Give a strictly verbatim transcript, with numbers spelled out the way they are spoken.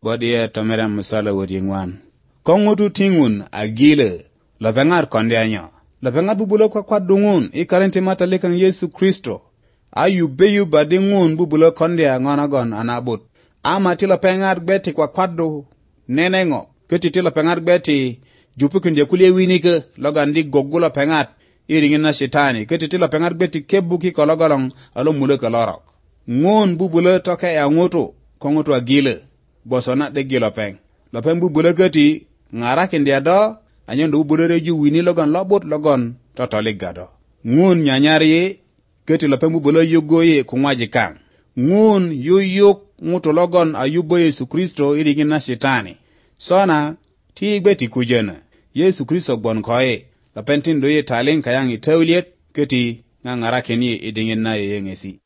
bodi to mera musala wodi ngwan kongutu tingun agile la bengar konde anyo la bengar bubulo kwa kwa dungun i karente mata lekan Yesu Kristo ayu beyu badingun bubulo konde ngona gon anabut ama tila pengar beti kwa kwado nenengo keti tila pengar beti jupu kunde kulie winike logandi gogula pengat iringin na shetani keti tila pengar beti kebuki kologolong alo mule kolorok ngun bubulo toke ya ngoto kongutu agile bosona de gilo peng lo peng bubulo keti ngara kinde do anyondo bubulo reju wini logon lobot logon totoli gado ngun nyanyari keti lo peng bubulo yugoye kungwaji kang ngun yuyuk nguto logon ayubo Yesu Kristo iringin na shetani sona ti gbeti kujena Yesu Kristo bon koye la pentin do ye talen kayang itawliet keti ngara keni idingin na yengesi